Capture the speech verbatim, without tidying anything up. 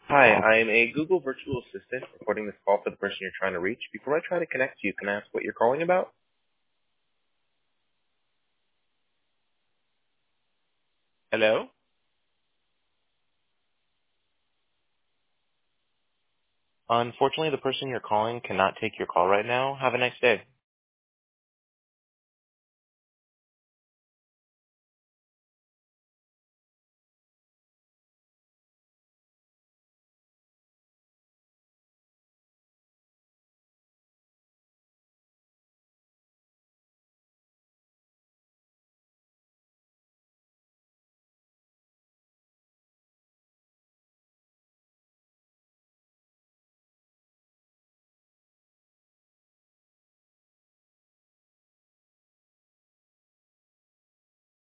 Hi, I'm a Google virtual assistant recording this call for the person you're trying to reach. Before I try to connect you, can I ask what you're calling about? Hello? Unfortunately, the person you're calling cannot take your call right now. Have a nice day.